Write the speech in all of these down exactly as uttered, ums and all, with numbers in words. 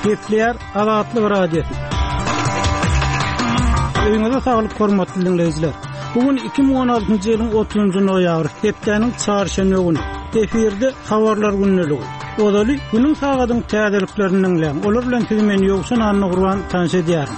Gepler Azatlyk radiosu. Öňüňizde saglyk hormatly dinleýijiler. Bugün iki bin on altynjy ýylyň otuzunjy noýabry, hepdeniň çarşamba güni. Eferde habarlar günneligi. Odaly günüň sagadyň täzeliklerini dinleýän. Olar bilen siz meni ýoksan anny gurban tanşa edýärin.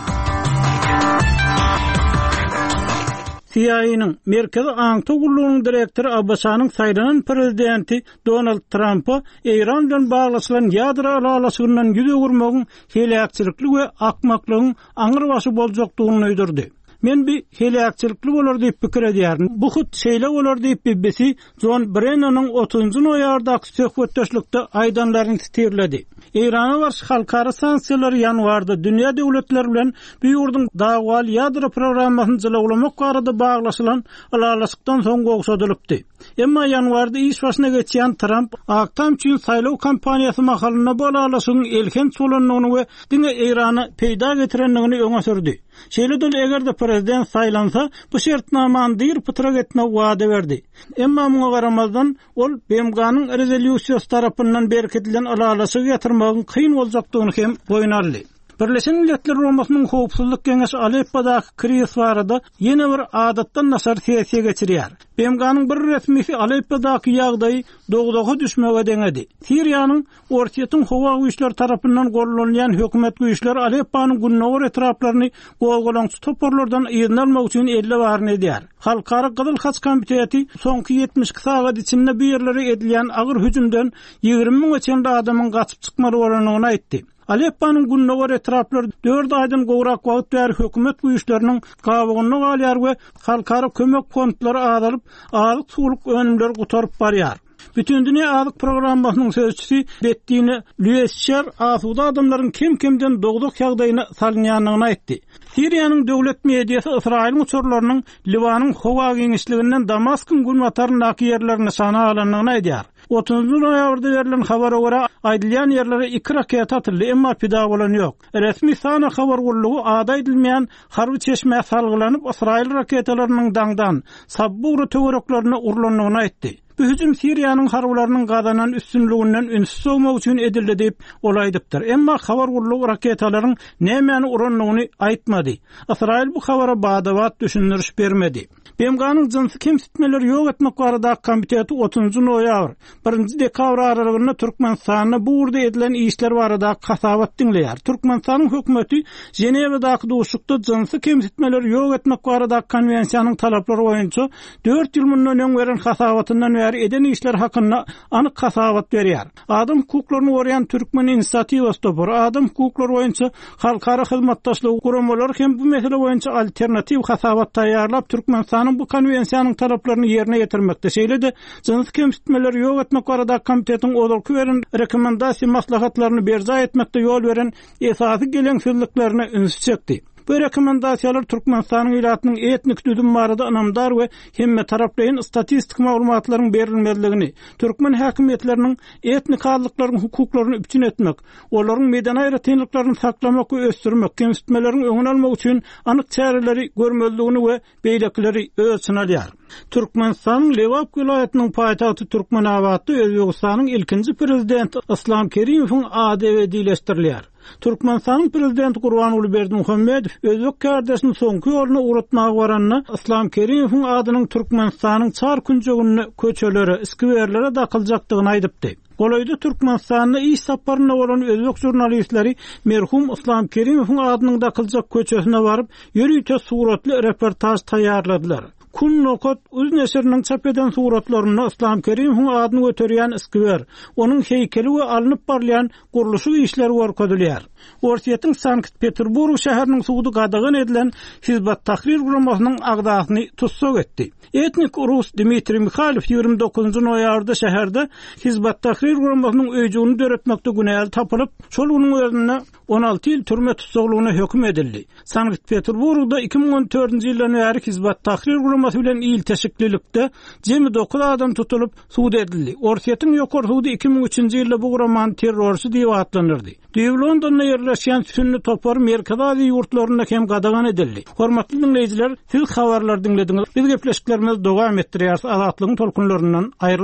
C I A'nın Merkezi Aňyta Gullugynyň direktori Abbasanyň saýlanan prezidenti Donald Trump'a İran bilen baglaşylan ýadro alalasygyndan ýüze gurmagyň helakçylykly we akmaklygyň aňyr başy boljakdygyny öýdürdi. Men bir helakçylykly bolar diýip pikir edýärin. Bu hut şeýle bolar diýip B B C John Brennan'yň otuzunjy noýabrdaky söhbetdeşlikde aýdanlaryny titirledi. İran'a garşy halkara sanksiýalary ýanwarda dünýä döwletleri bilen bu ýurduň dagwal ýadro programmasyny jylawlamak barada baglaşylan alalasykdan soň gowşadylypdy. Emma ýanwarda iş başyna geçýän Trump aktam üçin saýlaw kampaniýasy mahalyna bolalasygyň elken solanmagyny we diňe İran'a peýda getirenligini öňe sürdi. Şeýle-de eger de prezident saýlansa, bu şertnamany dyr pytrak etmek wada berdi. Emma muňa garamazdan ol B M G'nyň rezolýusiýasy tarapyndan berketilen alalasy ýatyrmagyň kyn boljakdygyny hem boýnarly. Birleşen Milletler Romasynyň howpsuzlyk geňeşi Aleppo'daky kriz barada ýene bir adatdan nasar sesiýe geçirýär. B M G'nyň bir resmisi Aleppo'daky ýagdaýy dogdaga düşmege deňedi. Siriýanyň ortaýetyn howa güýçleri tarapyndan gollanýan hökümet güýçleri Alepponyň günnäwir etraplaryny gowgalaňçy toporlardan ýygyny almak üçin elle baryn edýär. Halkara Gyzyl Haç Komiteti soňky ýetmiş sagat içinde bu ýerlere edilýän agyr hüjümden ýygrimi miň geçen adamyň gaçyp çykmary bolanyny aýtdy. Alepponyň günnäwir etraplary dört aýdan gowrak wagt ber hökümet güýçleriniň gabagyny galýar we halkara kömek fondlary azalyp, azyk suwluk önümleri gutarıp barýar. Bütün dünýä azyk programmasynyň sözçüsi Bettine Lüescher asuda adamlaryň kim-kimden dogduk ýagdaýyna salynýanyny aýtdy. Siriýanyň döwlet mediýasy Israil muçurlarynyň Libanyň howa geňişliginden Damaskyn gulmatarynyň ýerlerini sana alanyny aýdýar. otuzunjy noýabrda berilen habara görä aýdylýan ýerlere iki raket atyldy, emma pida bolan ýok. Resmi sana habar gullugy ada edilmeýän harby çeşme salgylanyp Israil raketalarynyň daňdan sabbugry töwereklerine urulanyny aýtdy. Bu hüjüm Siriýanyň harbylarynyň gadanan üstünliginden ünsüz bolmak üçin edildi diýip olaýdypdyr. Emma habar gullugy raketalaryň nämäni uranlygyny aýtmady. Israil bu habara badawat düşündiriş bermedi. B M G'nyň jinsy kemsitmeleri ýok etmek barada komiteti otuzunjy noýabr birinji dekabr aralygynda Türkmenistanyna bu urda edilen işler barada kasabat dinleýär. Türkmenistanyň hökümeti Jenewadaky duşukda jinsy kemsitmeleri ýok etmek barada konwensiýanyň talaplary boýunça dört ýyl mundan öň beren kasabatyndan bäri eden işler hakynda anyk kasabat berýär. Adam hukuklaryny goraýan Türkmen inisiatiwasy topar. Adam hukuklary boýunça halkara hyzmatdaşlygy guramalary hem bu mesele boýunça alternativ kasabat taýýarlap Türkmenistan bu konwensiýanyň talaplaryny ýerine ýetirmekde. Şeýle-de jinsy kemsitmeleri ýok etmek barada komitetiň odurky beren rekomendasiýa maslahatlaryny berja etmekde ýol beren esasy geleňsizliklerine üns çekdi. Bu rekomendasiýalar Türkmenistanyň ýylatynyň etnik düzüm barada anamdar we hemme taraplaryň statistik maglumatlaryň berilmezligini, türkmen häkimetleriniň etnik azlyklaryň hukuklaryny üpçün etmek, olaryň meýdan aýratynlyklaryny saklamak we ösdürmek, kemsitmeleriň öňüni almak üçin anyk çäreleri görmezligini we beýlekleri ölçün alýar. Türkmenistanyň Lewap vilayatynyň paýtagty Türkmenabadda Özbegistanyň ilkinji prezidenti Islom Kerimovň ady we diýleşdirilýär. Türkmenistanyň prezidenti Gurbanuly Berdimuhammedow özbek kardeşini soňky ýoluna uratmagy baranyna Islom Kerimovň adynyň Türkmenistanyň çar künjegini köçelere, iskiberlere dakyljakdygyny aýdypdy. Golaýda Türkmenistanyna iş saparyna bolan özbek jurnalistleri merhum Islom Kerimovň adynyň dakyljak köçesine baryp ýürüýte suratly reportaj taýýarladylar. Kun Nokot öz neşriniň çap eden suratlaryny Islom Kerimovň adyny göterýän iskiber, onuň heykeli we alınıp barlayan guruluşy işleri görkezilýär. Ortaýetyn Sankt-Peterburg şäheriniň suwdy gadagan edilen Hizbat Tahrir guramasynyň agdasyny tutsak etdi. Etnik Rus Dmitri Mikhailov ýygrimi dokuzunjy noýabrda şäherde Hizbat Tahrir guramasynyň öýjüni döretmekde günäli tapylyp, şol onuň özüne on alty ýyl türme tutsaklygyna hökm edildi. Sankt-Peterburgda iki bin on dördünjy ýyldan bäri Hizbat Tahrir guramasy bilen ýyl teşiklilikde jemi dokuz adam tutulup suwda edildi. Ortaýetyn ýokary suwdy iki bin üçünjy ýylda bu guramany terrorçy diýip atlanyrdy. Diýip Londonda ýerleşýän sünni topar Merkezi Aziýa ýurtlaryna hem gadagan edildi. Hormatly dinleýijiler, siz habarlar dinlediňiz. Biz gepleşiklerimiz dowam etdirýär. Azatlygyň tolkunlaryndan aýryl